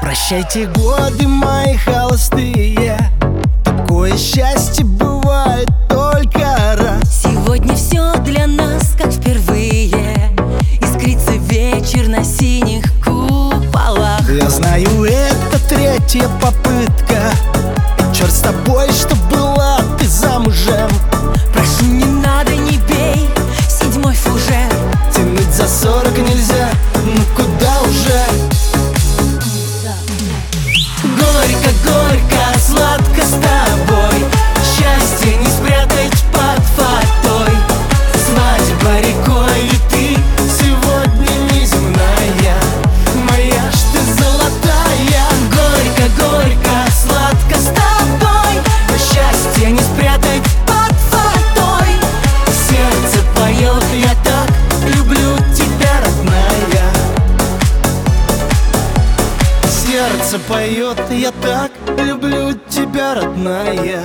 Прощайте годы мои холостые, такое счастье бывает только раз. Сегодня все для нас как впервые, искрится вечер на синих куполах. Я знаю, это третья попытка, и черт с тобой, что была ты замужем. Прошу, не надо, не бей, седьмой фужер. Тянуть за 40 нельзя, ну куда уже? Горько, горько, сладко с тобой, счастье не спрятать под фатой. Свадьба рекой, и ты сегодня неземная, моя ж ты золотая. Горько, горько, сладко с тобой, счастье не спрятать под фатой. Сердце поет, я так люблю тебя, родная. Сердце поет, я так люблю тебя, родная.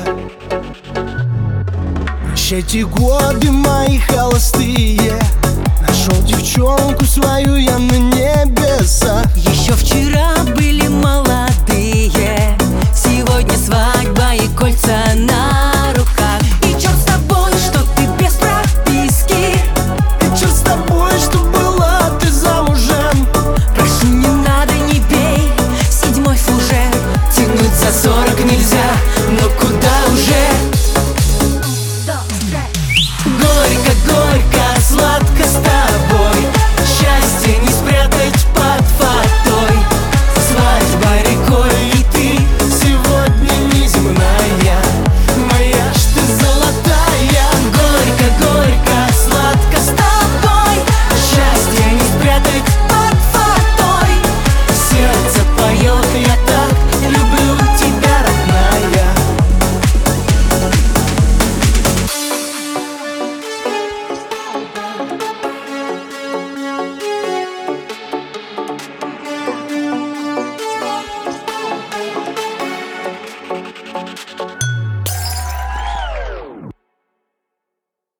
Прощайте годы мои холостые, нашел девчонку свою я на небесах. Еще вчера